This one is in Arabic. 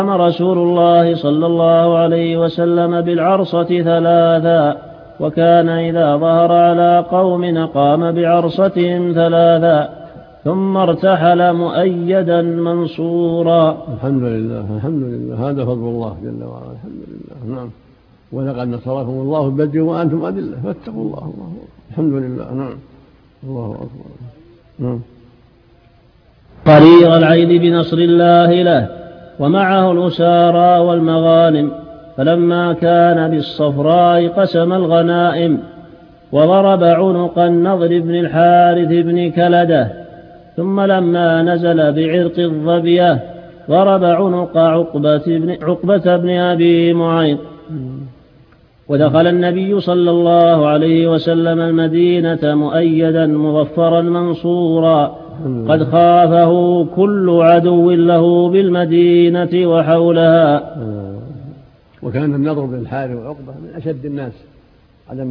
رسول الله صلى الله عليه وسلم بالعرصة 3، وكان إذا ظهر على قوم أقام بعرصتهم 3 ثم ارتحل مؤيدا منصورا. الحمد لله الحمد لله، هذا فضل الله جل وعلا، الحمد لله. نعم. ولقد نصركم الله ببدر وأنتم أذلة فاتقوا الله. الحمد لله. نعم. الله أكبر. نعم. قرير العين بنصر الله له ومعه الأسارى والمغانم، فلما كان بالصفراء قسم الغنائم، وضرب عنق النضر بن الحارث بن كلدة، ثم لما نزل بعرق الظبية ضرب عنق عقبة بن أبي معيط. ودخل النبي صلى الله عليه وسلم المدينة مؤيدا مظفرا منصورا، قد خافه كل عدو له بالمدينة وحولها. وكان النضر بن الحارث وعقبة من أشد الناس على